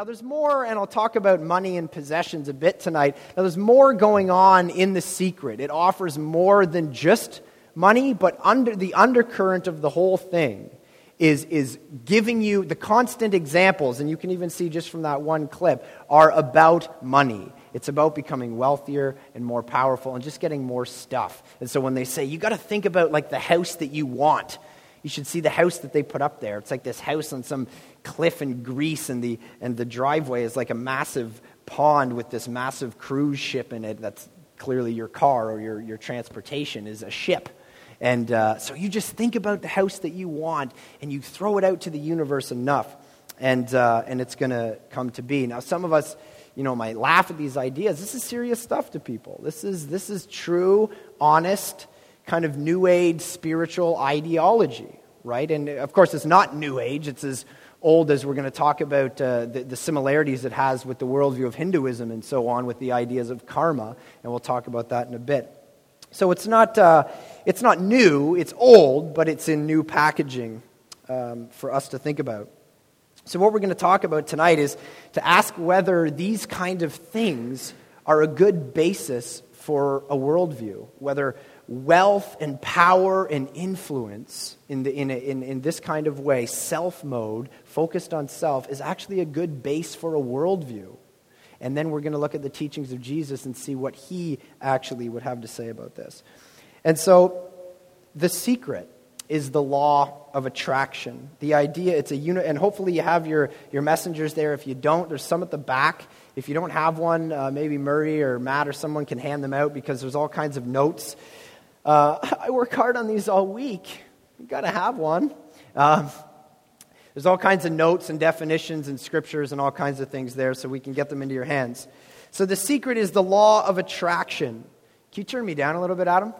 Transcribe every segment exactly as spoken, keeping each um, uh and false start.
Now there's more, and I'll talk about money and possessions a bit tonight. Now there's more going on in The Secret. It offers more than just money, but under the undercurrent of the whole thing is, is giving you the constant examples, and you can even see just from that one clip, are about money. It's about becoming wealthier and more powerful and just getting more stuff. And so when they say, you got to think about like the house that you want, you should see the house that they put up there. It's like this house on some cliff in Greece, and the and the driveway is like a massive pond with this massive cruise ship in it that's clearly your car or your, your transportation is a ship. And uh, so you just think about the house that you want, and you throw it out to the universe enough, and uh, and it's going to come to be. Now, some of us, you know, might laugh at these ideas. This is serious stuff to people. This is this is true, honest, kind of New Age spiritual ideology, right? And of course, it's not New Age. It's as old as we're going to talk about uh, the, the similarities it has with the worldview of Hinduism and so on, with the ideas of karma, and we'll talk about that in a bit. So it's not uh, it's not new, it's old, but it's in new packaging um, for us to think about. So what we're going to talk about tonight is to ask whether these kind of things are a good basis for a worldview, whether wealth and power and influence in, the, in, a, in, in this kind of way, self mode, focused on self, is actually a good base for a worldview. And then we're going to look at the teachings of Jesus and see what he actually would have to say about this. And so, The Secret is the law of attraction. The idea, it's a unit, and hopefully you have your, your messengers there. If you don't, there's some at the back. If you don't have one, uh, maybe Murray or Matt or someone can hand them out, because there's all kinds of notes. Uh, I work hard on these all week. You've got to have one. Um, There's all kinds of notes and definitions and scriptures and all kinds of things there, so we can get them into your hands. So The Secret is the law of attraction. Can you turn me down a little bit, Adam?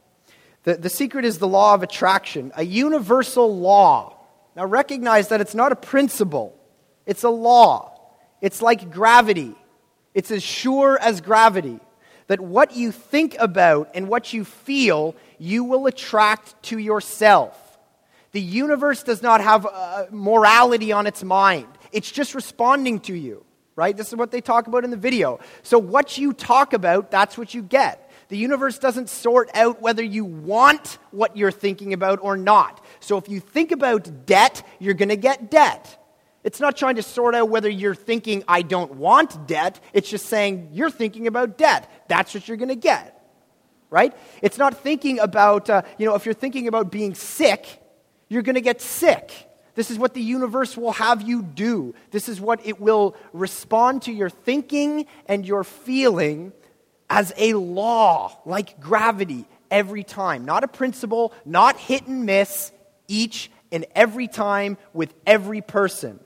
The, the secret is the law of attraction, a universal law. Now recognize that it's not a principle. It's a law. It's like gravity. It's as sure as gravity. That what you think about and what you feel, you will attract to yourself. The universe does not have uh, morality on its mind. It's just responding to you, right? This is what they talk about in the video. So what you talk about, that's what you get. The universe doesn't sort out whether you want what you're thinking about or not. So if you think about debt, you're going to get debt. It's not trying to sort out whether you're thinking, I don't want debt. It's just saying, you're thinking about debt. That's what you're going to get, right? It's not thinking about, uh, you know, if you're thinking about being sick, you're going to get sick. This is what the universe will have you do. This is what it will respond to your thinking and your feeling as a law, like gravity, every time. Not a principle, not hit and miss, each and every time with every person.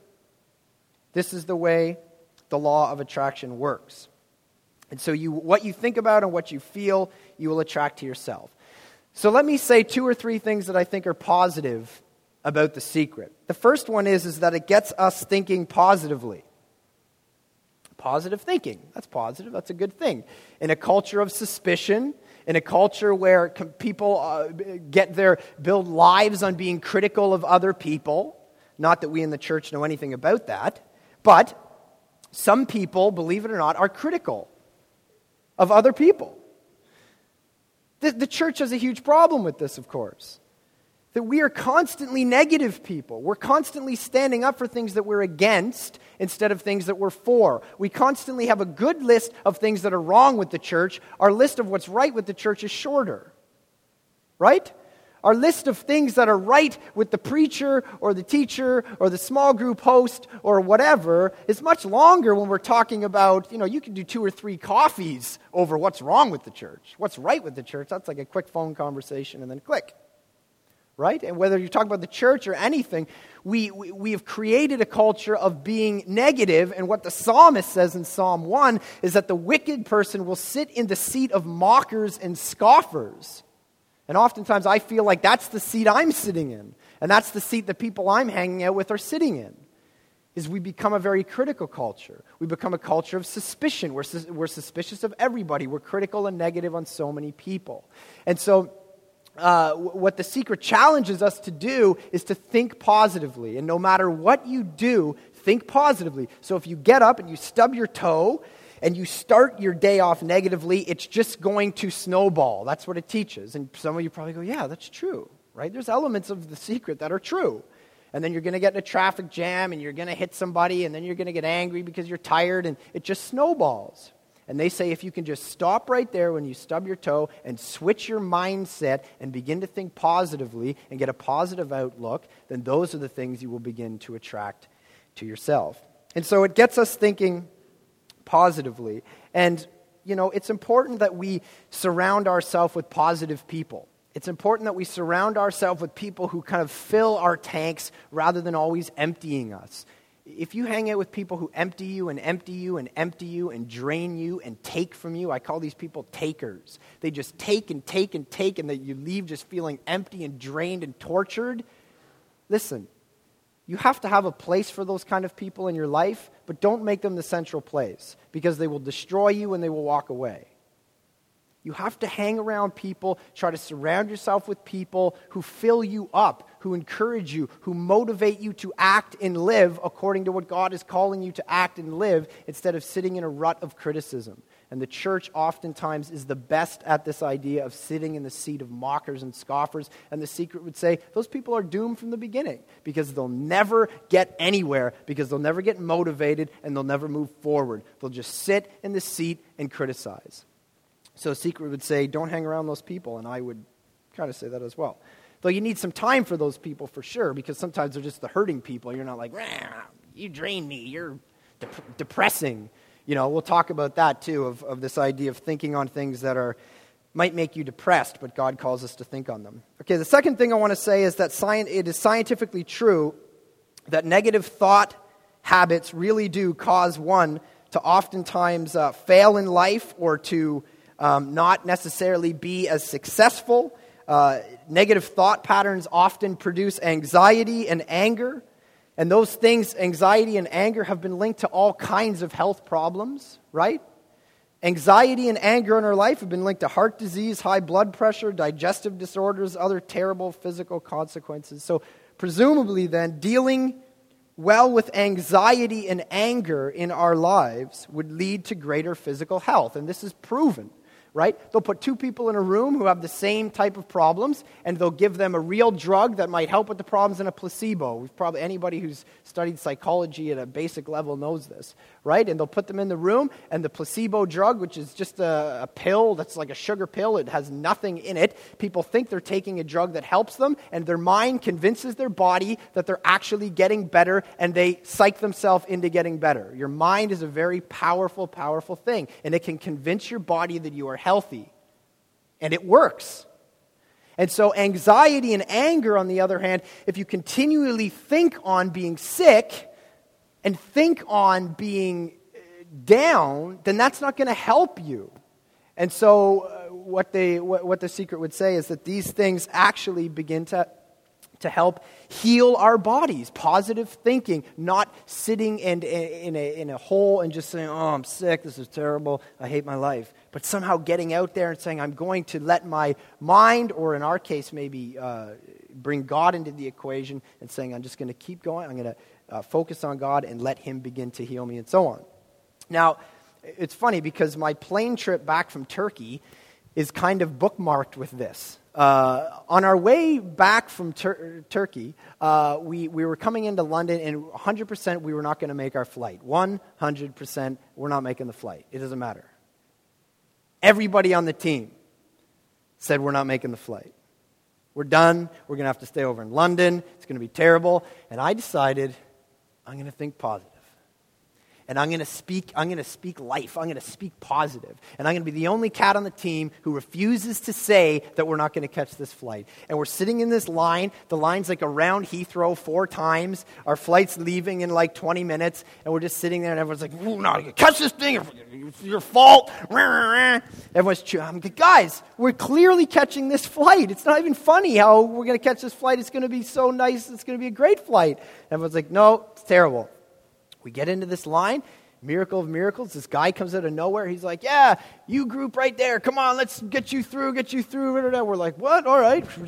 This is the way the law of attraction works. And so you, what you think about and what you feel, you will attract to yourself. So let me say two or three things that I think are positive about The Secret. The first one is, is that it gets us thinking positively. Positive thinking. That's positive. That's a good thing. In a culture of suspicion, in a culture where com- people uh, get their, build lives on being critical of other people, not that we in the church know anything about that, but some people, believe it or not, are critical of other people. The, the church has a huge problem with this, of course. That we are constantly negative people. We're constantly standing up for things that we're against instead of things that we're for. We constantly have a good list of things that are wrong with the church. Our list of what's right with the church is shorter. Right? Our list of things that are right with the preacher or the teacher or the small group host or whatever is much longer when we're talking about, you know, you can do two or three coffees over what's wrong with the church. What's right with the church, that's like a quick phone conversation and then click. Right? And whether you're talking about the church or anything, we, we, we have created a culture of being negative, and what the psalmist says in Psalm one is that the wicked person will sit in the seat of mockers and scoffers. And oftentimes I feel like that's the seat I'm sitting in, and that's the seat the people I'm hanging out with are sitting in, is we become a very critical culture. We become a culture of suspicion. We're, sus- we're suspicious of everybody. We're critical and negative on so many people. And so Uh, what The Secret challenges us to do is to think positively. And no matter what you do, think positively. So if you get up and you stub your toe and you start your day off negatively, it's just going to snowball. That's what it teaches. And some of you probably go, yeah, that's true, right? There's elements of The Secret that are true. And then you're going to get in a traffic jam and you're going to hit somebody and then you're going to get angry because you're tired and it just snowballs. And they say if you can just stop right there when you stub your toe and switch your mindset and begin to think positively and get a positive outlook, then those are the things you will begin to attract to yourself. And so it gets us thinking positively. And, you know, it's important that we surround ourselves with positive people. It's important that we surround ourselves with people who kind of fill our tanks rather than always emptying us. If you hang out with people who empty you and empty you and empty you and drain you and take from you, I call these people takers. They just take and take and take and that you leave just feeling empty and drained and tortured. Listen, you have to have a place for those kind of people in your life, but don't make them the central place because they will destroy you and they will walk away. You have to hang around people, try to surround yourself with people who fill you up, who encourage you, who motivate you to act and live according to what God is calling you to act and live instead of sitting in a rut of criticism. And the church oftentimes is the best at this idea of sitting in the seat of mockers and scoffers. And The Secret would say those people are doomed from the beginning because they'll never get anywhere, because they'll never get motivated and they'll never move forward. They'll just sit in the seat and criticize. So Secret would say, don't hang around those people, and I would kind of say that as well. Though you need some time for those people for sure, because sometimes they're just the hurting people. You're not like, you drain me, you're de- depressing. You know, we'll talk about that too, of, of this idea of thinking on things that are might make you depressed, but God calls us to think on them. Okay, the second thing I want to say is that science, it is scientifically true that negative thought habits really do cause one to oftentimes uh, fail in life or to Um, not necessarily be as successful. Uh, negative thought patterns often produce anxiety and anger. And those things, anxiety and anger, have been linked to all kinds of health problems, right? Anxiety and anger in our life have been linked to heart disease, high blood pressure, digestive disorders, other terrible physical consequences. So presumably then, dealing well with anxiety and anger in our lives would lead to greater physical health. And this is proven. Right? They'll put two people in a room who have the same type of problems, and they'll give them a real drug that might help with the problems and a placebo. We've probably anybody who's studied psychology at a basic level knows this, right? And they'll put them in the room, and the placebo drug, which is just a, a pill that's like a sugar pill, it has nothing in it. People think they're taking a drug that helps them, and their mind convinces their body that they're actually getting better, and they psych themselves into getting better. Your mind is a very powerful, powerful thing, and it can convince your body that you are healthy. And it works. And so anxiety and anger, on the other hand, if you continually think on being sick and think on being down, then that's not going to help you. And so uh, what they what, what The Secret would say is that these things actually begin to to help heal our bodies. Positive thinking, not sitting in, in, a, in a hole and just saying, oh, I'm sick, this is terrible, I hate my life. But somehow getting out there and saying, I'm going to let my mind, or in our case maybe uh, bring God into the equation and saying, I'm just going to keep going, I'm going to uh, focus on God and let Him begin to heal me and so on. Now, it's funny because my plane trip back from Turkey is kind of bookmarked with this. Uh, on our way back from Tur- Turkey, uh, we, we were coming into London, and one hundred percent we were not going to make our flight. one hundred percent we're not making the flight. It doesn't matter. Everybody on the team said we're not making the flight. We're done. We're going to have to stay over in London. It's going to be terrible. And I decided I'm going to think positive. And I'm going to speak, I'm going to speak life. I'm going to speak positive. And I'm going to be the only cat on the team who refuses to say that we're not going to catch this flight. And we're sitting in this line. The line's like around Heathrow four times. Our flight's leaving in like twenty minutes. And we're just sitting there and everyone's like, oh, no, you catch this thing. It's your fault. Everyone's chewing. I'm like, guys, we're clearly catching this flight. It's not even funny how we're going to catch this flight. It's going to be so nice. It's going to be a great flight. Everyone's like, no, it's terrible. We get into this line, miracle of miracles. This guy comes out of nowhere. He's like, yeah, you group right there. Come on, let's get you through, get you through. We're like, what? All right. We're just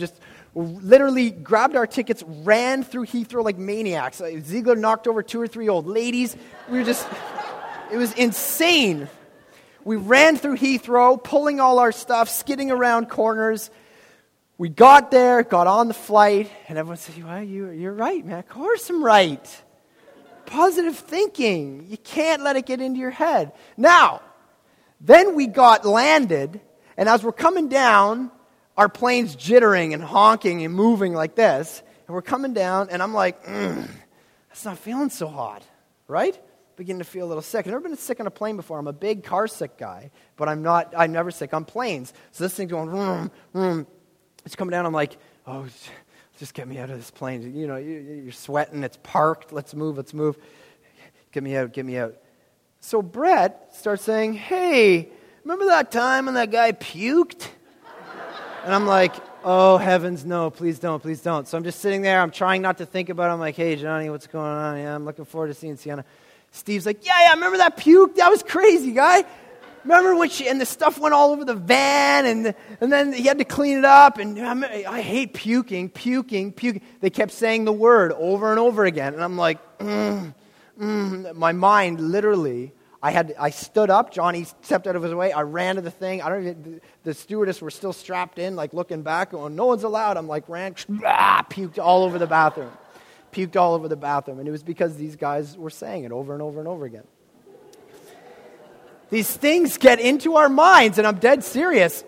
literally grabbed our tickets, ran through Heathrow like maniacs. Ziegler knocked over two or three old ladies. We were just, it was insane. We ran through Heathrow, pulling all our stuff, skidding around corners. We got there, got on the flight, and everyone said, well, you, you're right, man. Of course I'm right. Positive thinking. You can't let it get into your head. Now, then we got landed, and as we're coming down, our plane's jittering and honking and moving like this. And we're coming down, and I'm like, mm, that's not feeling so hot, right? Beginning to feel a little sick. I've never been sick on a plane before. I'm a big car sick guy, but I'm not, I'm never sick on planes. So this thing's going, vroom, vroom. It's coming down. I'm like, oh, just get me out of this plane. You know, you're sweating. It's parked. Let's move, let's move. Get me out, get me out. So Brett starts saying, hey, remember that time when that guy puked? And I'm like, oh, heavens, no, please don't, please don't. So I'm just sitting there. I'm trying not to think about it. I'm like, hey, Johnny, what's going on? Yeah, I'm looking forward to seeing Sienna. Steve's like, yeah, yeah, remember that puke? That was crazy, guy. Remember when she, and the stuff went all over the van, and and then he had to clean it up, and I, I hate puking, puking, puking. They kept saying the word over and over again, and I'm like, mm, mm. My mind literally, I had, I stood up, Johnny stepped out of his way, I ran to the thing, I don't even, the stewardess were still strapped in, like looking back, going, no one's allowed. I'm like, ran, ah, puked all over the bathroom. Puked all over the bathroom, and it was because these guys were saying it over and over and over again. These things get into our minds, and I'm dead serious.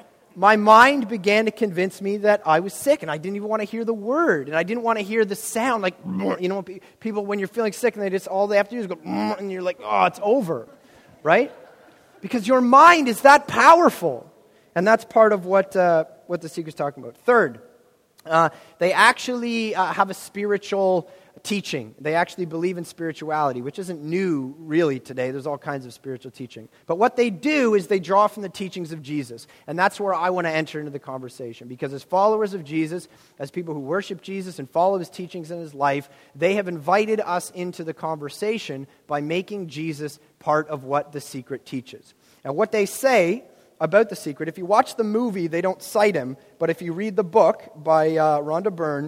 My mind began to convince me that I was sick, and I didn't even want to hear the word, and I didn't want to hear the sound. Like, you know, people, when you're feeling sick, and they just, all they have to do is go, and you're like, oh, it's over, right? Because your mind is that powerful, and that's part of what uh, what the Secret's talking about. Third, uh, they actually uh, have a spiritual teaching. They actually believe in spirituality, which isn't new really today. There's all kinds of spiritual teaching. But what they do is they draw from the teachings of Jesus. And that's where I want to enter into the conversation. Because as followers of Jesus, as people who worship Jesus and follow his teachings in his life, they have invited us into the conversation by making Jesus part of what The Secret teaches. And what they say about The Secret, if you watch the movie, they don't cite him. But if you read the book by uh, Rhonda Byrne,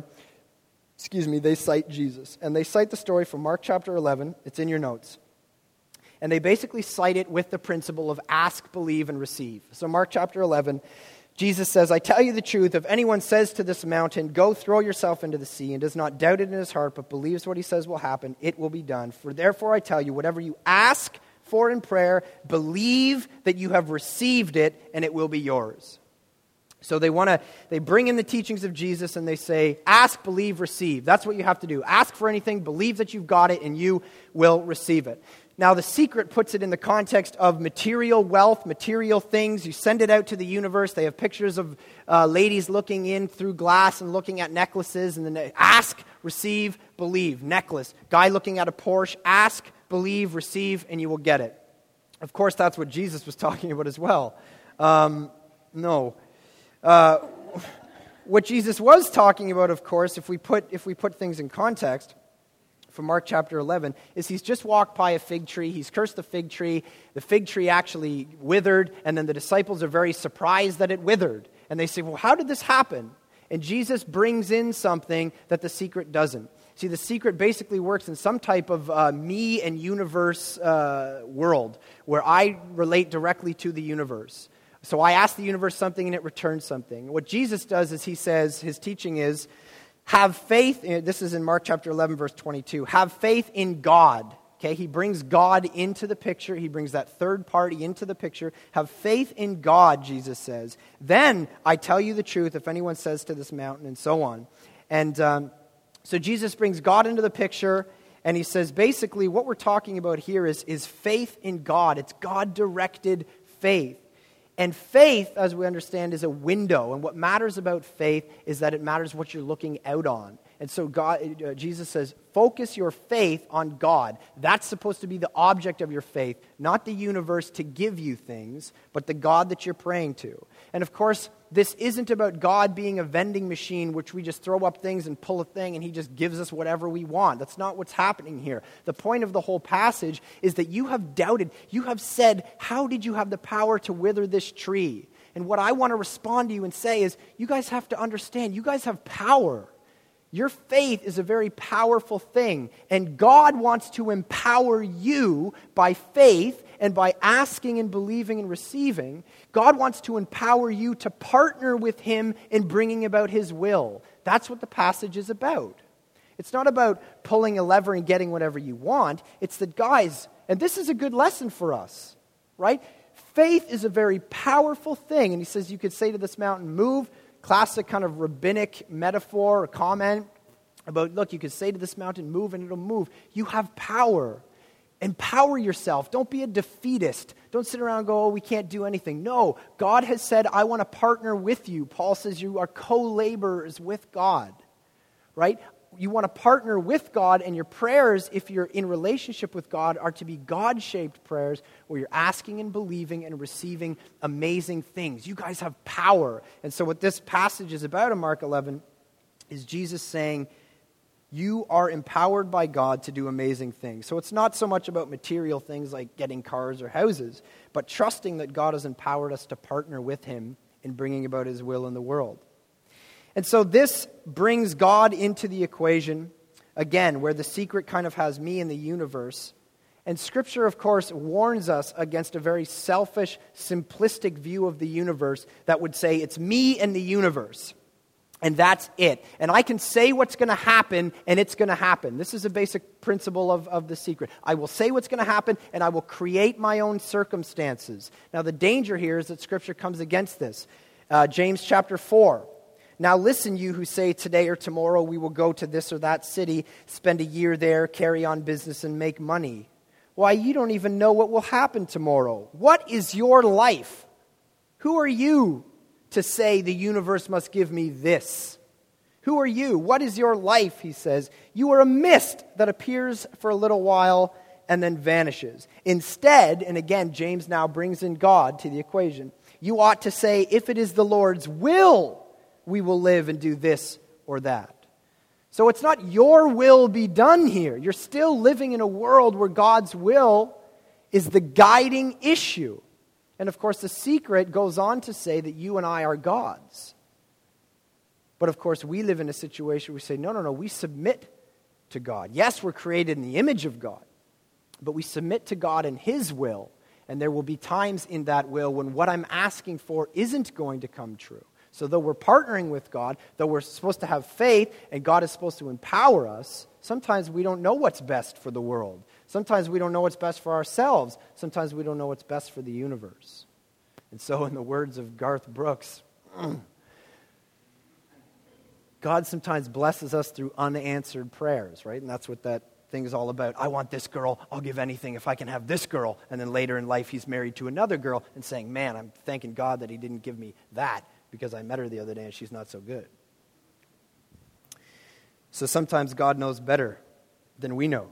Excuse me, they cite Jesus. And they cite the story from Mark chapter eleven. It's in your notes. And they basically cite it with the principle of ask, believe, and receive. So Mark chapter eleven, Jesus says, I tell you the truth, if anyone says to this mountain, go throw yourself into the sea, and does not doubt it in his heart, but believes what he says will happen, it will be done. For therefore I tell you, whatever you ask for in prayer, believe that you have received it, and it will be yours. So they want to, they bring in the teachings of Jesus and they say, ask, believe, receive. That's what you have to do. Ask for anything, believe that you've got it, and you will receive it. Now, The Secret puts it in the context of material wealth, material things. You send it out to the universe. They have pictures of uh, ladies looking in through glass and looking at necklaces. And then they ask, receive, believe. Necklace. Guy looking at a Porsche. Ask, believe, receive, and you will get it. Of course, that's what Jesus was talking about as well. Um, no. Uh, what Jesus was talking about, of course, if we put if we put things in context, from Mark chapter eleven, is he's just walked by a fig tree. He's cursed the fig tree. The fig tree actually withered, and then the disciples are very surprised that it withered. And they say, well, how did this happen? And Jesus brings in something that The Secret doesn't. See, The Secret basically works in some type of uh, me and universe uh, world, where I relate directly to the universe. So I ask the universe something and it returns something. What Jesus does is he says, his teaching is, have faith, this is in Mark chapter eleven, verse twenty-two, have faith in God. Okay, he brings God into the picture. He brings that third party into the picture. Have faith in God, Jesus says. Then I tell you the truth, if anyone says to this mountain, and so on. And um, so Jesus brings God into the picture, and he says, basically, what we're talking about here is, is faith in God. It's God-directed faith. And faith, as we understand, is a window. And what matters about faith is that it matters what you're looking out on. And so God, uh, Jesus says, focus your faith on God. That's supposed to be the object of your faith, not the universe to give you things, but the God that you're praying to. And of course, this isn't about God being a vending machine which we just throw up things and pull a thing and he just gives us whatever we want. That's not what's happening here. The point of the whole passage is that you have doubted. You have said, how did you have the power to wither this tree? And what I want to respond to you and say is, you guys have to understand, you guys have power. Your faith is a very powerful thing, and God wants to empower you by faith and by asking and believing and receiving. God wants to empower you to partner with Him in bringing about His will. That's what the passage is about. It's not about pulling a lever and getting whatever you want. It's that, guys, and this is a good lesson for us, right? Faith is a very powerful thing, and he says you could say to this mountain, move. Classic kind of rabbinic metaphor or comment about, look, you could say to this mountain, move, and it'll move. You have power. Empower yourself. Don't be a defeatist. Don't sit around and go, oh, we can't do anything. No, God has said, I want to partner with you. Paul says you are co-laborers with God, right? You want to partner with God, and your prayers, if you're in relationship with God, are to be God-shaped prayers where you're asking and believing and receiving amazing things. You guys have power. And so what this passage is about in Mark eleven is Jesus saying, you are empowered by God to do amazing things. So it's not so much about material things like getting cars or houses, but trusting that God has empowered us to partner with Him in bringing about His will in the world. And so this brings God into the equation, again, where the secret kind of has me in the universe. And Scripture, of course, warns us against a very selfish, simplistic view of the universe that would say, it's me and the universe, and that's it. And I can say what's going to happen, and it's going to happen. This is a basic principle of, of the secret. I will say what's going to happen, and I will create my own circumstances. Now, the danger here is that Scripture comes against this. Uh, James chapter four. Now listen, you who say today or tomorrow we will go to this or that city, spend a year there, carry on business, and make money. Why, you don't even know what will happen tomorrow. What is your life? Who are you to say the universe must give me this? Who are you? What is your life, he says. You are a mist that appears for a little while and then vanishes. Instead, and again, James now brings in God to the equation, you ought to say, if it is the Lord's will, we will live and do this or that. So it's not your will be done here. You're still living in a world where God's will is the guiding issue. And of course, the secret goes on to say that you and I are God's. But of course, we live in a situation where we say, no, no, no, we submit to God. Yes, we're created in the image of God, but we submit to God and His will. And there will be times in that will when what I'm asking for isn't going to come true. So though we're partnering with God, though we're supposed to have faith and God is supposed to empower us, sometimes we don't know what's best for the world. Sometimes we don't know what's best for ourselves. Sometimes we don't know what's best for the universe. And so in the words of Garth Brooks, God sometimes blesses us through unanswered prayers, right? And that's what that thing is all about. I want this girl. I'll give anything if I can have this girl. And then later in life, he's married to another girl and saying, man, I'm thanking God that He didn't give me that, because I met her the other day and she's not so good. So sometimes God knows better than we know.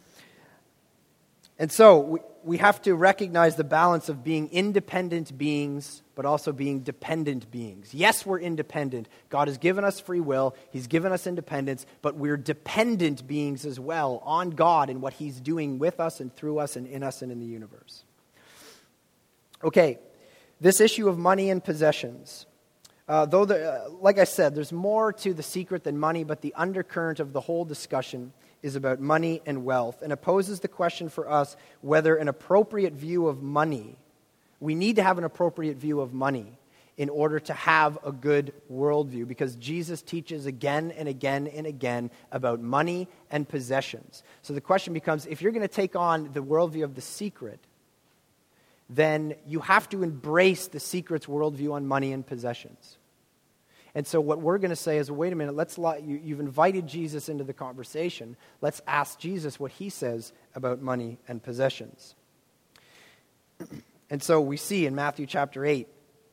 And so we, we have to recognize the balance of being independent beings, but also being dependent beings. Yes, we're independent. God has given us free will. He's given us independence, but we're dependent beings as well on God and what He's doing with us and through us and in us and in the universe. Okay, this issue of money and possessions. Uh, though, the, uh, like I said, there's more to the secret than money, but the undercurrent of the whole discussion is about money and wealth, and it poses the question for us whether an appropriate view of money, we need to have an appropriate view of money in order to have a good worldview, because Jesus teaches again and again and again about money and possessions. So the question becomes, if you're going to take on the worldview of the secret, then you have to embrace the secret's worldview on money and possessions. And so what we're going to say is, wait a minute, let's you, you've invited Jesus into the conversation. Let's ask Jesus what He says about money and possessions. And so we see in Matthew chapter eight,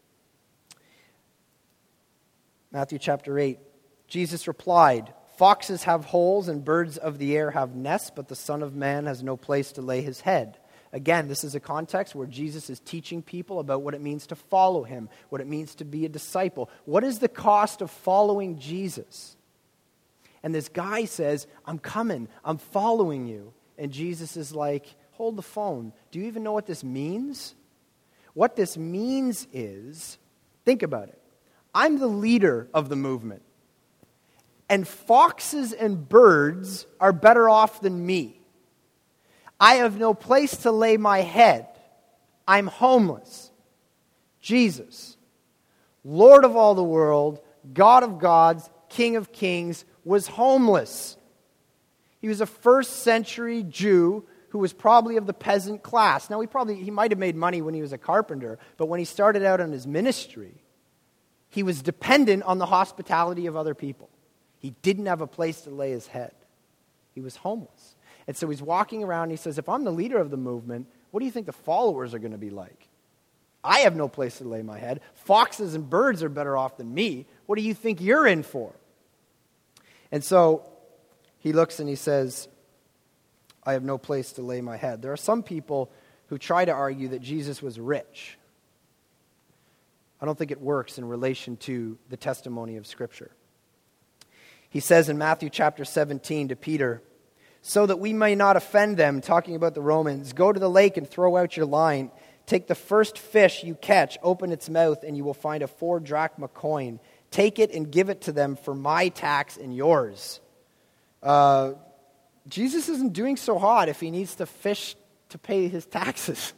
Matthew chapter eight, Jesus replied, foxes have holes and birds of the air have nests, but the Son of Man has no place to lay His head. Again, this is a context where Jesus is teaching people about what it means to follow Him, what it means to be a disciple. What is the cost of following Jesus? And this guy says, I'm coming, I'm following you. And Jesus is like, hold the phone. Do you even know what this means? What this means is Think about it. I'm the leader of the movement. And foxes and birds are better off than me. I have no place to lay my head. I'm homeless. Jesus, Lord of all the world, God of gods, King of kings, was homeless. He was a first century Jew who was probably of the peasant class. Now, he probably he might have made money when he was a carpenter, but when he started out on his ministry, he was dependent on the hospitality of other people. He didn't have a place to lay his head. He was homeless. And so he's walking around and he says, if I'm the leader of the movement, what do you think the followers are going to be like? I have no place to lay my head. Foxes and birds are better off than me. What do you think you're in for? And so he looks and he says, I have no place to lay my head. There are some people who try to argue that Jesus was rich. I don't think it works in relation to the testimony of Scripture. He says in Matthew chapter seventeen to Peter, so that we may not offend them, talking about the Romans, go to the lake and throw out your line. Take the first fish you catch, open its mouth, and you will find a four drachma coin. Take it and give it to them for my tax and yours. Uh, Jesus isn't doing so hot if he needs to fish to pay his taxes.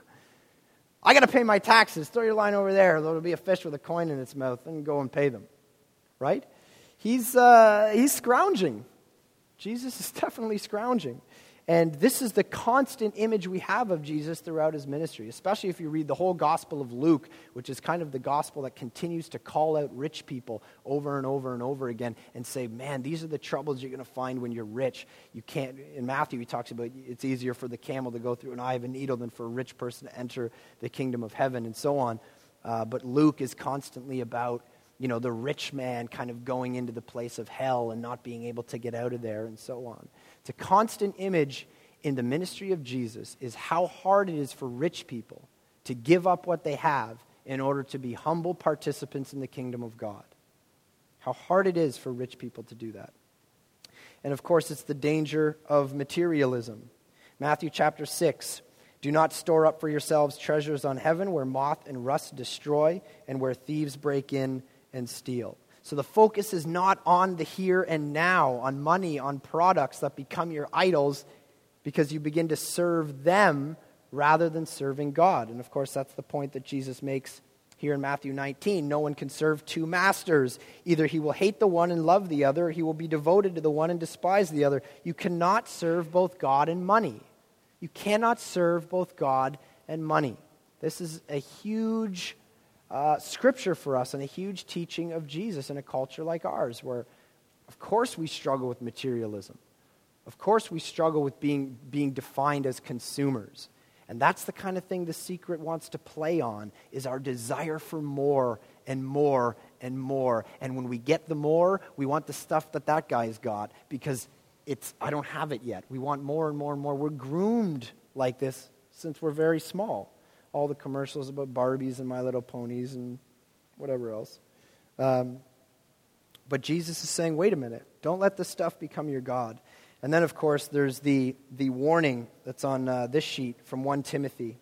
I got to pay my taxes. Throw your line over there. There'll be a fish with a coin in its mouth, and go and pay them. Right? He's uh, he's scrounging. Jesus is definitely scrounging. And this is the constant image we have of Jesus throughout his ministry, especially if you read the whole Gospel of Luke, which is kind of the gospel that continues to call out rich people over and over and over again and say, man, these are the troubles you're going to find when you're rich. You can't, in Matthew, he talks about it's easier for the camel to go through an eye of a needle than for a rich person to enter the kingdom of heaven and so on. Uh, but Luke is constantly about, you know, the rich man kind of going into the place of hell and not being able to get out of there and so on. It's a constant image in the ministry of Jesus is how hard it is for rich people to give up what they have in order to be humble participants in the kingdom of God. How hard it is for rich people to do that. And of course, it's the danger of materialism. Matthew chapter six, do not store up for yourselves treasures on heaven where moth and rust destroy and where thieves break in and steal. So the focus is not on the here and now, on money, on products that become your idols because you begin to serve them rather than serving God. And of course, that's the point that Jesus makes here in Matthew nineteen. No one can serve two masters. Either he will hate the one and love the other, or he will be devoted to the one and despise the other. You cannot serve both God and money. You cannot serve both God and money. This is a huge Uh, scripture for us and a huge teaching of Jesus in a culture like ours where, of course, we struggle with materialism. Of course, we struggle with being, being defined as consumers. And that's the kind of thing The Secret wants to play on, is our desire for more and more and more. And when we get the more, we want the stuff that that guy's got because it's, I don't have it yet. We want more and more and more. We're groomed like this since we're very small. All the commercials about Barbies and My Little Ponies and whatever else. Um, but Jesus is saying, wait a minute, don't let this stuff become your God. And then, of course, there's the the warning that's on uh, this sheet from First Timothy,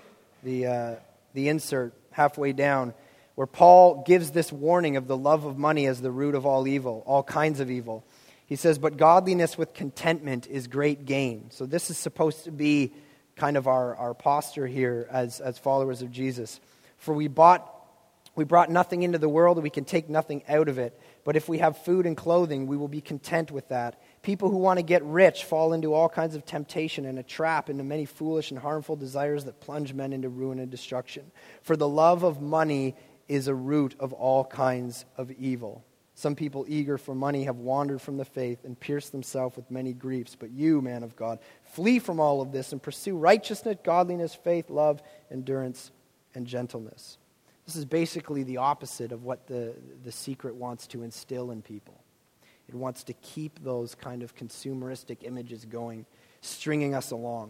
the uh, the insert halfway down, where Paul gives this warning of the love of money as the root of all evil, all kinds of evil. He says, but godliness with contentment is great gain. So this is supposed to be kind of our, our posture here as, as followers of Jesus. For we bought, we brought nothing into the world, and we can take nothing out of it. But if we have food and clothing, we will be content with that. People who want to get rich fall into all kinds of temptation and a trap, into many foolish and harmful desires that plunge men into ruin and destruction. For the love of money is a root of all kinds of evil. Some people eager for money have wandered from the faith and pierced themselves with many griefs. But you, man of God, flee from all of this and pursue righteousness, godliness, faith, love, endurance, and gentleness. This is basically the opposite of what the, the Secret wants to instill in people. It wants to keep those kind of consumeristic images going, stringing us along.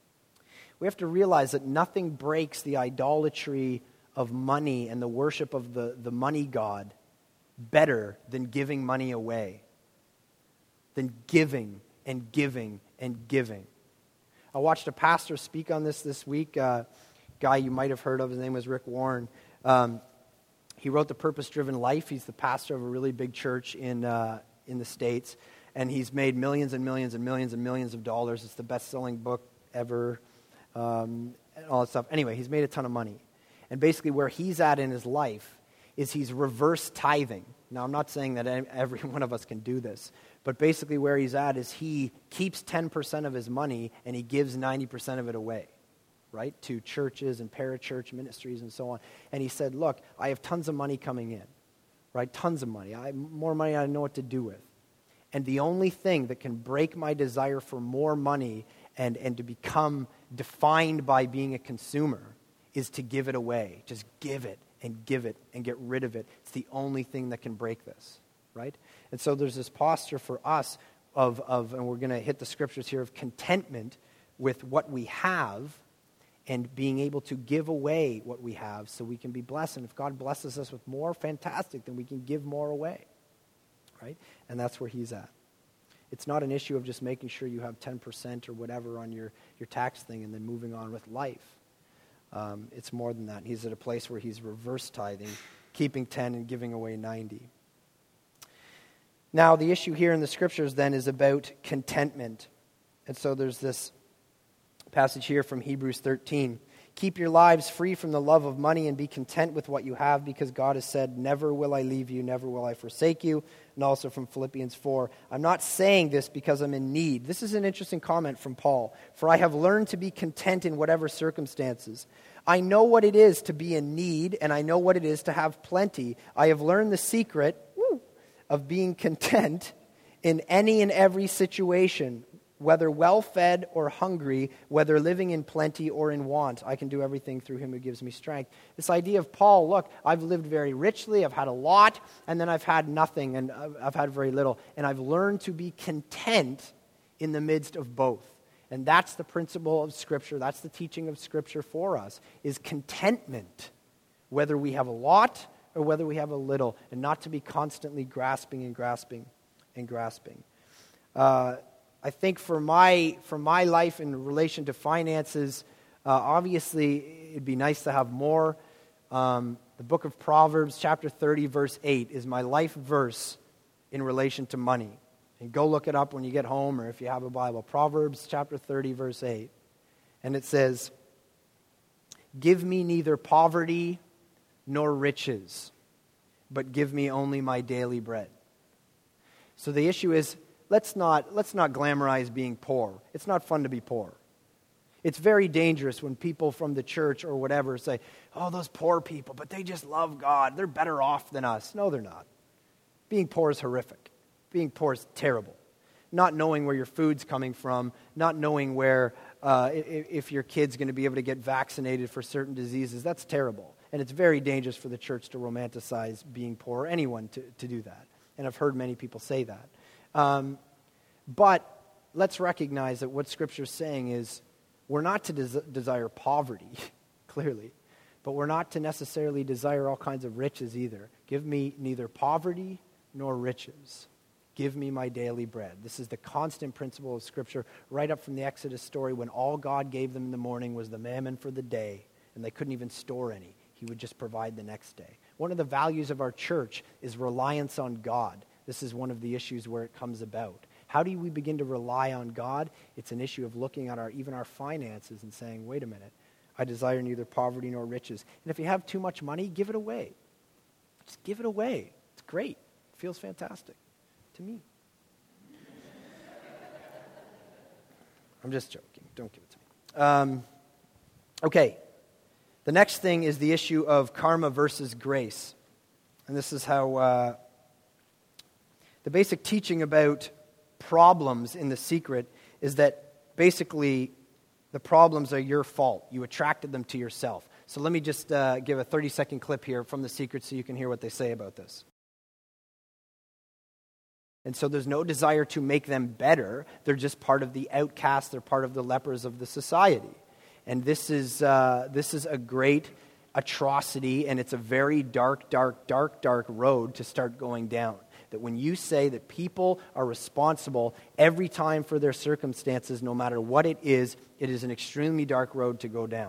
We have to realize that nothing breaks the idolatry of money and the worship of the, the money god better than giving money away, than giving and giving and giving. I watched a pastor speak on this this week, a uh, guy you might have heard of. His name was Rick Warren. Um, he wrote The Purpose-Driven Life. He's the pastor of a really big church in uh, in the States, and he's made millions and millions and millions and millions of dollars. It's the best-selling book ever, um, and all that stuff. Anyway, he's made a ton of money. And basically where he's at in his life is he's reverse tithing. Now, I'm not saying that every one of us can do this, but basically where he's at is he keeps ten percent of his money and he gives ninety percent of it away, right, to churches and parachurch ministries and so on. And he said, look, I have tons of money coming in, right, tons of money. I more money I know what to do with. And the only thing that can break my desire for more money and, and to become defined by being a consumer is to give it away. Just give it and give it and get rid of it. It's the only thing that can break this, right? And so there's this posture for us of, of and we're going to hit the scriptures here, of contentment with what we have and being able to give away what we have so we can be blessed. And if God blesses us with more, fantastic, then we can give more away, right? And that's where he's at. It's not an issue of just making sure you have ten percent or whatever on your, your tax thing and then moving on with life. Um, it's more than that. He's at a place where he's reverse tithing, keeping ten and giving away ninety. Now, the issue here in the scriptures then is about contentment. And so there's this passage here from Hebrews thirteen. Keep your lives free from the love of money and be content with what you have, because God has said, never will I leave you, never will I forsake you. And also from Philippians four, I'm not saying this because I'm in need. This is an interesting comment from Paul. For I have learned to be content in whatever circumstances. I know what it is to be in need, and I know what it is to have plenty. I have learned the secret woo, of being content in any and every situation, whether well-fed or hungry, whether living in plenty or in want. I can do everything through him who gives me strength. This idea of Paul, look, I've lived very richly, I've had a lot, and then I've had nothing, and I've had very little. And I've learned to be content in the midst of both. And that's the principle of Scripture, that's the teaching of Scripture for us, is contentment, whether we have a lot or whether we have a little, and not to be constantly grasping and grasping and grasping. Uh, I think for my for my life in relation to finances, uh, obviously it'd be nice to have more. Um, the book of Proverbs, chapter thirty, verse eight, is my life verse in relation to money. And go look it up when you get home or if you have a Bible. Proverbs, chapter thirty, verse eight. And it says, give me neither poverty nor riches, but give me only my daily bread. So the issue is, Let's not, let's not glamorize being poor. It's not fun to be poor. It's very dangerous when people from the church or whatever say, oh, those poor people, but they just love God. They're better off than us. No, they're not. Being poor is horrific. Being poor is terrible. Not knowing where your food's coming from, not knowing where, uh, if, if your kid's going to be able to get vaccinated for certain diseases, that's terrible. And it's very dangerous for the church to romanticize being poor, or anyone to, to do that. And I've heard many people say that. Um, but let's recognize that what Scripture is saying is we're not to des- desire poverty, clearly, but we're not to necessarily desire all kinds of riches either. Give me neither poverty nor riches. Give me my daily bread. This is the constant principle of Scripture right up from the Exodus story, when all God gave them in the morning was the mammon for the day, and they couldn't even store any. He would just provide the next day. One of the values of our church is reliance on God. This is one of the issues where it comes about. How do we begin to rely on God? It's an issue of looking at our even our finances and saying, wait a minute, I desire neither poverty nor riches. And if you have too much money, give it away. Just give it away. It's great. It feels fantastic to me. I'm just joking. Don't give it to me. Um, okay. The next thing is the issue of karma versus grace. And this is how... Uh, The basic teaching about problems in The Secret is that basically the problems are your fault. You attracted them to yourself. So let me just uh, give a thirty-second clip here from The Secret so you can hear what they say about this. And so there's no desire to make them better. They're just part of the outcasts. They're part of the lepers of the society. And this is uh, this is a great atrocity, and it's a very dark, dark, dark, dark road to start going down. That when you say that people are responsible every time for their circumstances, no matter what it is, it is an extremely dark road to go down.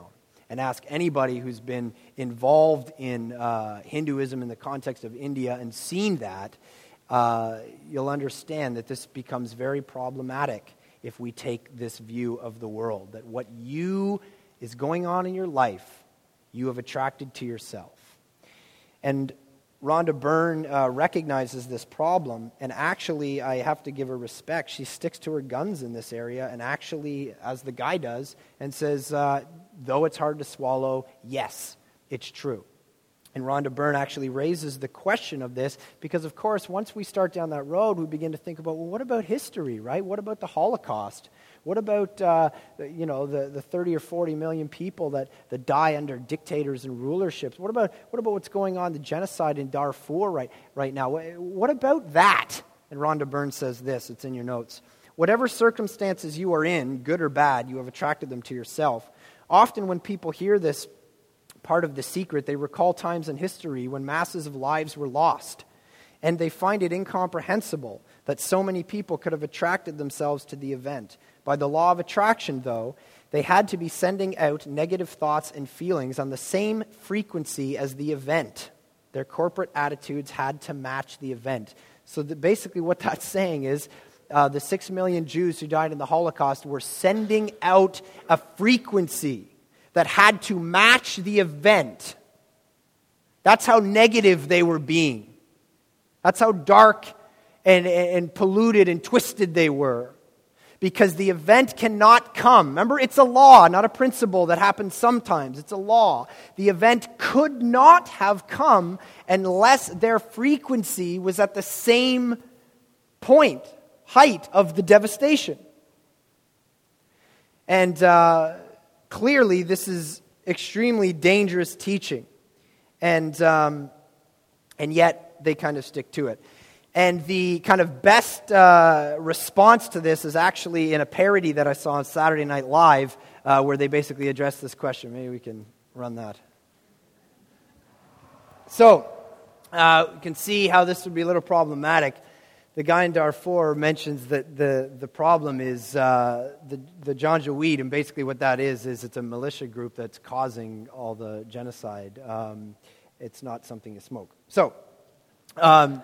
and ask anybody who's been involved in uh, Hinduism in the context of India and seen that, uh, you'll understand that this becomes very problematic if we take this view of the world, that what you is going on in your life, you have attracted to yourself. And Rhonda Byrne uh, recognizes this problem, and actually, I have to give her respect. She sticks to her guns in this area, and actually, as the guy does, and says, uh, though it's hard to swallow, yes, it's true. And Rhonda Byrne actually raises the question of this because, of course, once we start down that road, we begin to think about, well, what about history, right? What about the Holocaust? What about, uh, you know, the, the thirty or forty million people that, that die under dictators and rulerships? What about what about what's going on, the genocide in Darfur right, right now? What about that? And Rhonda Byrne says this, it's in your notes. Whatever circumstances you are in, good or bad, you have attracted them to yourself. Often when people hear this part of the secret, they recall times in history when masses of lives were lost. And they find it incomprehensible that so many people could have attracted themselves to the event. By the law of attraction, though, they had to be sending out negative thoughts and feelings on the same frequency as the event. Their corporate attitudes had to match the event. So that basically what that's saying is uh, the six million Jews who died in the Holocaust were sending out a frequency that had to match the event. That's how negative they were being. That's how dark and, and polluted and twisted they were. Because the event cannot come. Remember, it's a law, not a principle that happens sometimes. It's a law. The event could not have come unless their frequency was at the same point, height of the devastation. And uh, clearly, this is extremely dangerous teaching. And um, and yet, they kind of stick to it. And the kind of best uh, response to this is actually in a parody that I saw on Saturday Night Live, uh, where they basically address this question. Maybe we can run that. So, uh, you can see how this would be a little problematic. The guy in Darfur mentions that the, the problem is uh, the, the Janjaweed, and basically what that is, is it's a militia group that's causing all the genocide. Um, it's not something you smoke. So, um,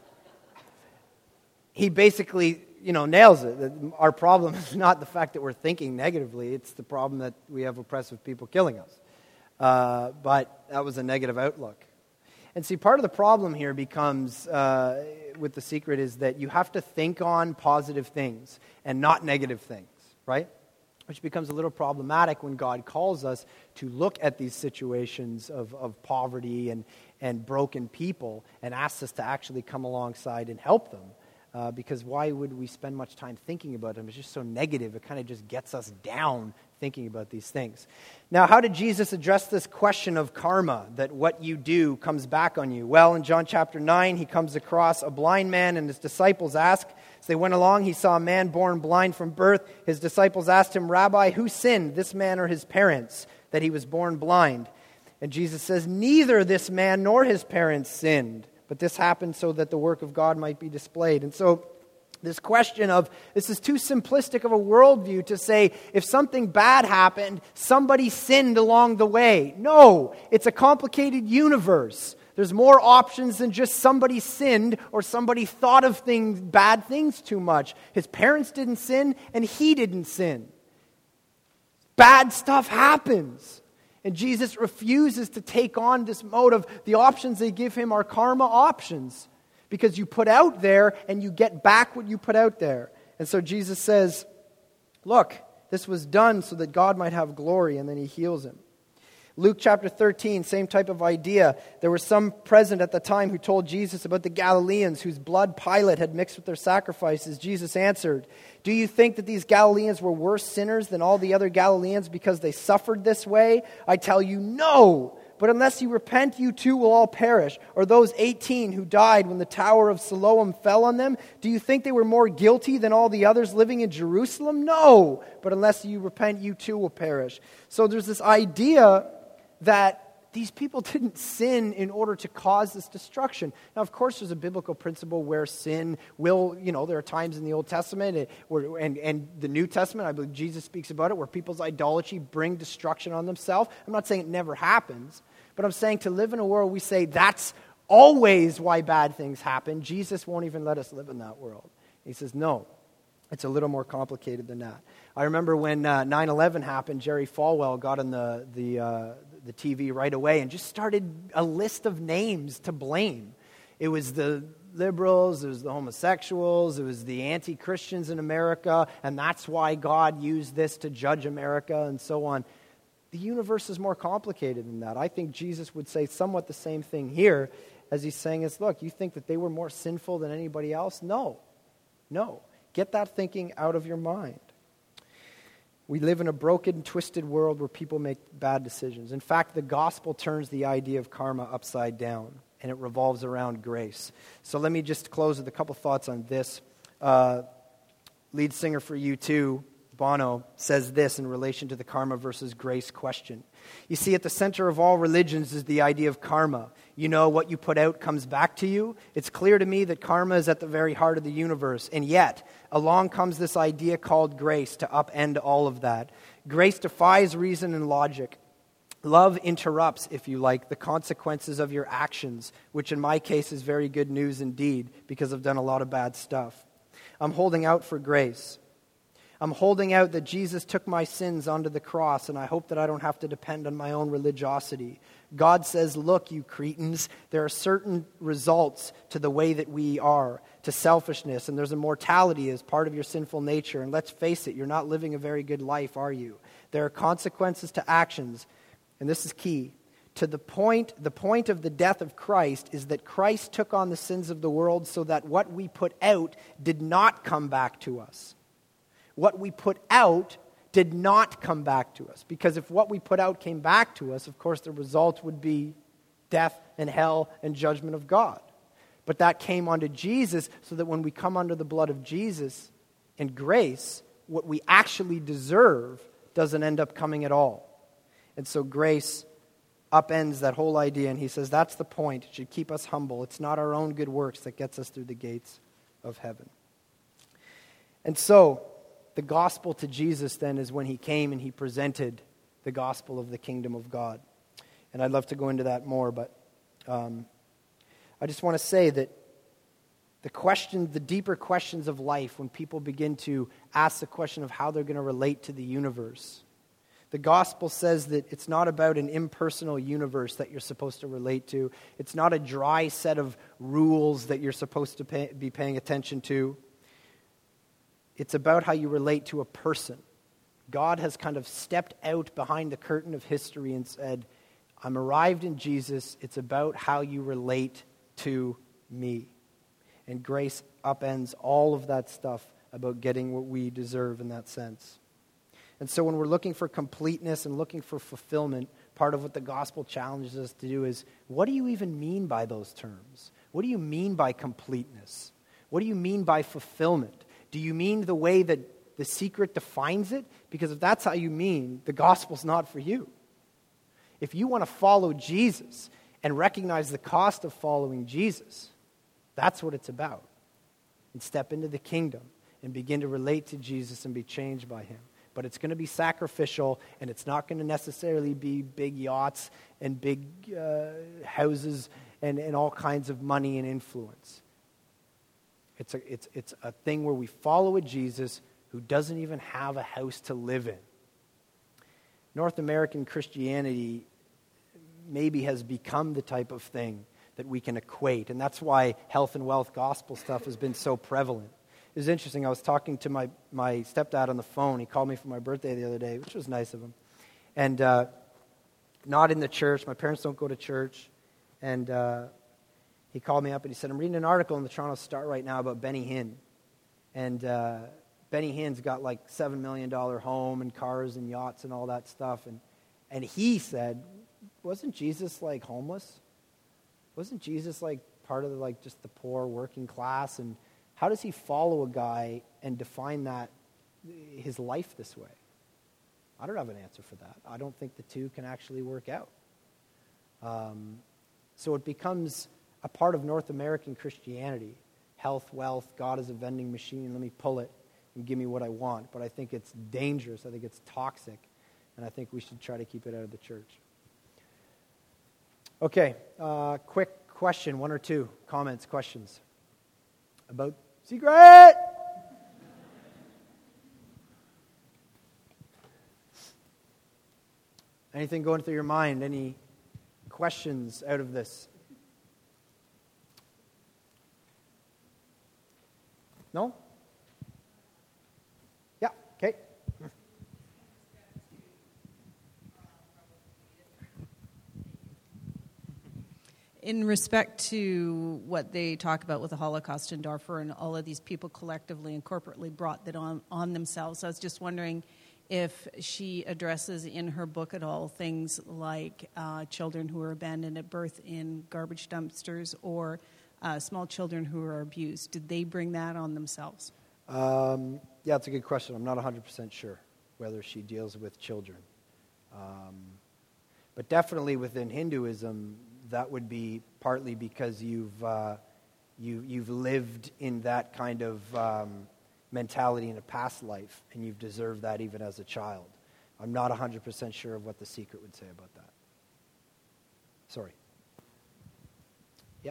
he basically, you know, nails it. Our problem is not the fact that we're thinking negatively. It's the problem that we have oppressive people killing us. Uh, but that was a negative outlook. And see, part of the problem here becomes, uh, with the secret, is that you have to think on positive things and not negative things, right? Which becomes a little problematic when God calls us to look at these situations of, of poverty and, and broken people and asks us to actually come alongside and help them. Uh, because why would we spend much time thinking about them? It's just so negative. It kind of just gets us down thinking about these things. Now, how did Jesus address this question of karma, that what you do comes back on you? Well, in John chapter nine, he comes across a blind man, and his disciples ask, as they went along, he saw a man born blind from birth. His disciples asked him, Rabbi, who sinned, this man or his parents, that he was born blind? And Jesus says, neither this man nor his parents sinned, but this happened so that the work of God might be displayed. And so this question of, this is too simplistic of a worldview to say, if something bad happened, somebody sinned along the way. No, it's a complicated universe. There's more options than just somebody sinned or somebody thought of things, bad things too much. His parents didn't sin and he didn't sin. Bad stuff happens. And Jesus refuses to take on this mode of the options they give him are karma options. Because you put out there and you get back what you put out there. And so Jesus says, look, this was done so that God might have glory, and then he heals him. Luke chapter thirteen, same type of idea. There were some present at the time who told Jesus about the Galileans whose blood Pilate had mixed with their sacrifices. Jesus answered, do you think that these Galileans were worse sinners than all the other Galileans because they suffered this way? I tell you, no. But unless you repent, you too will all perish. Or those eighteen who died when the tower of Siloam fell on them, do you think they were more guilty than all the others living in Jerusalem? No. But unless you repent, you too will perish. So there's this idea that these people didn't sin in order to cause this destruction. Now, of course, there's a biblical principle where sin will, you know, there are times in the Old Testament where, and, and the New Testament, I believe Jesus speaks about it, where people's idolatry bring destruction on themselves. I'm not saying it never happens, but I'm saying to live in a world we say that's always why bad things happen. Jesus won't even let us live in that world. He says, no, it's a little more complicated than that. I remember when uh, nine eleven happened, Jerry Falwell got on the, the, uh, the T V right away and just started a list of names to blame. It was the liberals, it was the homosexuals, it was the anti-Christians in America, and that's why God used this to judge America and so on. The universe is more complicated than that. I think Jesus would say somewhat the same thing here as he's saying is, look, you think that they were more sinful than anybody else? No. No. Get that thinking out of your mind. We live in a broken, twisted world where people make bad decisions. In fact, the gospel turns the idea of karma upside down, and it revolves around grace. So let me just close with a couple thoughts on this. Uh, lead singer for U two, Bono, says this in relation to the karma versus grace question. You see, at the center of all religions is the idea of karma. You know, what you put out comes back to you. It's clear to me that karma is at the very heart of the universe. And yet, along comes this idea called grace to upend all of that. Grace defies reason and logic. Love interrupts, if you like, the consequences of your actions, which in my case is very good news indeed, because I've done a lot of bad stuff. I'm holding out for grace. I'm holding out that Jesus took my sins onto the cross, and I hope that I don't have to depend on my own religiosity. God says, look, you cretins, there are certain results to the way that we are, to selfishness, and there's a mortality as part of your sinful nature. And let's face it, you're not living a very good life, are you? There are consequences to actions, and this is key. To the point, the point of the death of Christ is that Christ took on the sins of the world so that what we put out did not come back to us. What we put out did not come back to us. Because if what we put out came back to us, of course the result would be death and hell and judgment of God. But that came onto Jesus so that when we come under the blood of Jesus and grace, what we actually deserve doesn't end up coming at all. And so grace upends that whole idea, and he says that's the point. It should keep us humble. It's not our own good works that gets us through the gates of heaven. And so the gospel to Jesus then is when he came and he presented the gospel of the kingdom of God. And I'd love to go into that more, but um, I just want to say that the question, the deeper questions of life, when people begin to ask the question of how they're going to relate to the universe, the gospel says that it's not about an impersonal universe that you're supposed to relate to. It's not a dry set of rules that you're supposed to pay, be paying attention to. It's about how you relate to a person. God has kind of stepped out behind the curtain of history and said, I'm arrived in Jesus. It's about how you relate to me. And grace upends all of that stuff about getting what we deserve in that sense. And so when we're looking for completeness and looking for fulfillment, part of what the gospel challenges us to do is, what do you even mean by those terms? What do you mean by completeness? What do you mean by fulfillment? Do you mean the way that The Secret defines it? Because if that's how you mean, the gospel's not for you. If you want to follow Jesus and recognize the cost of following Jesus, that's what it's about. And step into the kingdom and begin to relate to Jesus and be changed by him. But it's going to be sacrificial, and it's not going to necessarily be big yachts and big uh, houses and, and all kinds of money and influence. It's a, it's, it's a thing where we follow a Jesus who doesn't even have a house to live in. North American Christianity maybe has become the type of thing that we can equate, and that's why health and wealth gospel stuff has been so prevalent. It was interesting. I was talking to my, my stepdad on the phone. He called me for my birthday the other day, which was nice of him. And uh, not in the church. My parents don't go to church. And uh, he called me up and he said, I'm reading an article in the Toronto Star right now about Benny Hinn. And uh, Benny Hinn's got like seven million dollars home and cars and yachts and all that stuff. And, and he said, wasn't Jesus like homeless? Wasn't Jesus like part of the, like just the poor working class? And how does he follow a guy and define that, his life this way? I don't have an answer for that. I don't think the two can actually work out. Um, so it becomes a part of North American Christianity. Health, wealth, God is a vending machine, let me pull it and give me what I want. But I think it's dangerous, I think it's toxic, and I think we should try to keep it out of the church. Okay, uh, quick question, one or two comments, questions about secret. Anything going through your mind? Any questions out of this? No? Yeah, okay. In respect to what they talk about with the Holocaust in Darfur and all of these people collectively and corporately brought that on, on themselves, I was just wondering if she addresses in her book at all things like uh, children who are abandoned at birth in garbage dumpsters or uh, small children who are abused. Did they bring that on themselves? Um, yeah, it's a good question. I'm not one hundred percent sure whether she deals with children. Um, but definitely within Hinduism, that would be partly because you've uh, you, you've lived in that kind of um, mentality in a past life, and you've deserved that even as a child. I'm not one hundred percent sure of what the secret would say about that. Sorry. Yeah.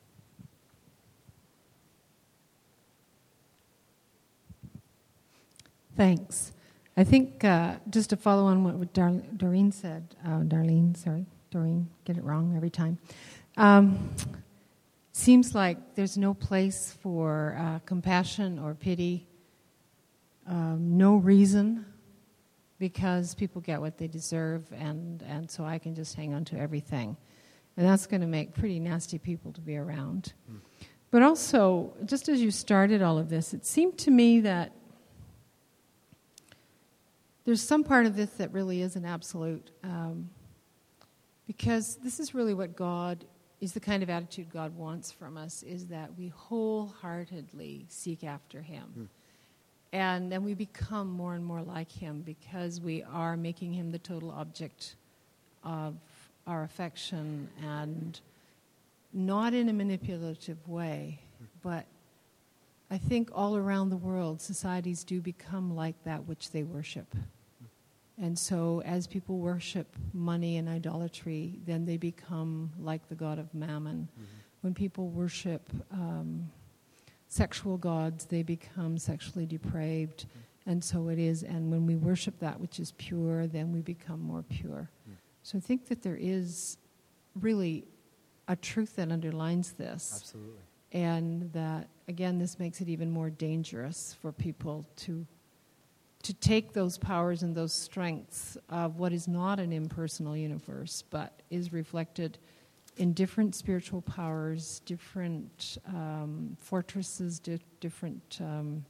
Thanks. I think uh, just to follow on what Dar- Doreen said, uh, Darlene, sorry, Doreen, get it wrong every time. Um, seems like there's no place for uh, compassion or pity, um, no reason, because people get what they deserve, and, and so I can just hang on to everything. And that's going to make pretty nasty people to be around. Mm. But also, just as you started all of this, it seemed to me that there's some part of this that really is an absolute, um, because this is really what God, is the kind of attitude God wants from us, is that we wholeheartedly seek after Him. Mm. And then we become more and more like Him because we are making Him the total object of our affection, and not in a manipulative way, mm. but I think all around the world, societies do become like that which they worship. And so as people worship money and idolatry, then they become like the god of Mammon. Mm-hmm. When people worship um, sexual gods, they become sexually depraved. Mm-hmm. And so it is. And when we worship that which is pure, then we become more pure. Mm. So I think that there is really a truth that underlines this. Absolutely. And that, again, this makes it even more dangerous for people to to take those powers and those strengths of what is not an impersonal universe, but is reflected in different spiritual powers, different um, fortresses, di- different um,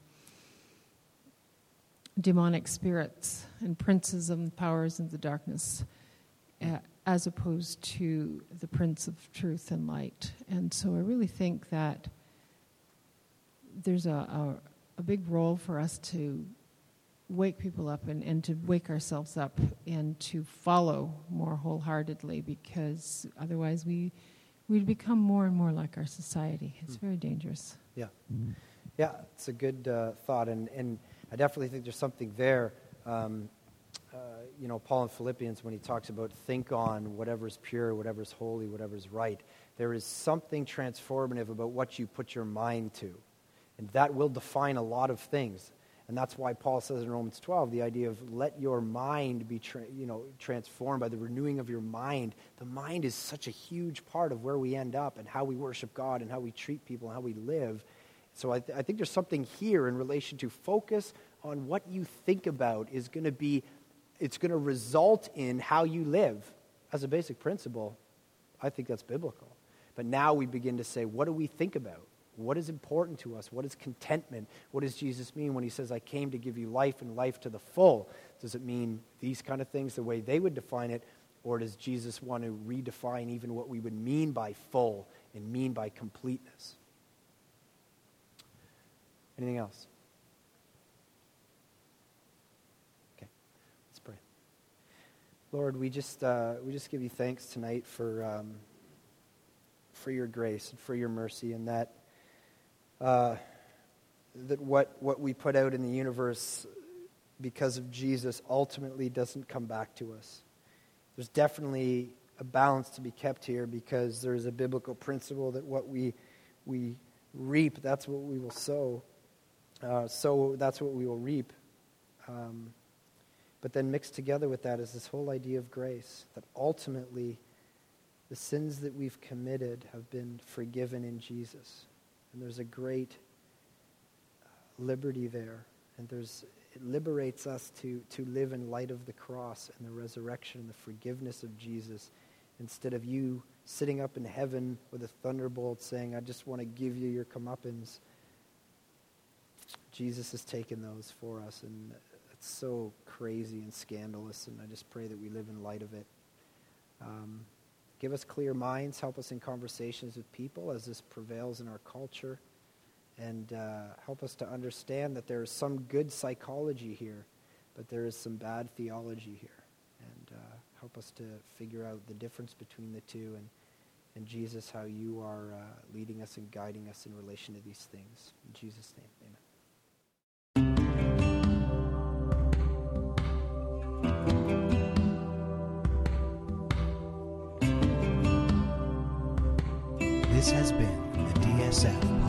demonic spirits and princes and powers of the darkness, uh, as opposed to the Prince of Truth and Light. And so I really think that there's a, a, a big role for us to wake people up and, and to wake ourselves up and to follow more wholeheartedly, because otherwise we we'd become more and more like our society. It's very dangerous. Yeah. Yeah, it's a good uh, thought, and, and I definitely think there's something there. Um, uh, you know, Paul in Philippians, when he talks about think on whatever's pure, whatever's holy, whatever's right, there is something transformative about what you put your mind to, and that will define a lot of things. And that's why Paul says in Romans twelve, the idea of let your mind be tra- you know, transformed by the renewing of your mind. The mind is such a huge part of where we end up and how we worship God and how we treat people and how we live. So I, th- I think there's something here in relation to focus on what you think about is going to be, it's going to result in how you live. As a basic principle, I think that's biblical. But now we begin to say, what do we think about? What is important to us? What is contentment? What does Jesus mean when he says, I came to give you life and life to the full? Does it mean these kind of things the way they would define it? Or does Jesus want to redefine even what we would mean by full and mean by completeness? Anything else? Okay, let's pray. Lord, we just uh, we just give you thanks tonight for um, for your grace and for your mercy, and that uh, that what what we put out in the universe because of Jesus ultimately doesn't come back to us. There's definitely a balance to be kept here, because there's a biblical principle that what we we reap, that's what we will sow. Uh, so that's what we will reap. Um, but then mixed together with that is this whole idea of grace, that ultimately the sins that we've committed have been forgiven in Jesus. And there's a great liberty there. And there's it liberates us to, to live in light of the cross and the resurrection and the forgiveness of Jesus, instead of you sitting up in heaven with a thunderbolt saying, I just want to give you your comeuppance. Jesus has taken those for us, and it's so crazy and scandalous, and I just pray that we live in light of it. Um, give us clear minds, help us in conversations with people as this prevails in our culture, and uh, help us to understand that there is some good psychology here, but there is some bad theology here. And uh, help us to figure out the difference between the two, and, and Jesus, how you are uh, leading us and guiding us in relation to these things. In Jesus' name, amen. This has been a D S F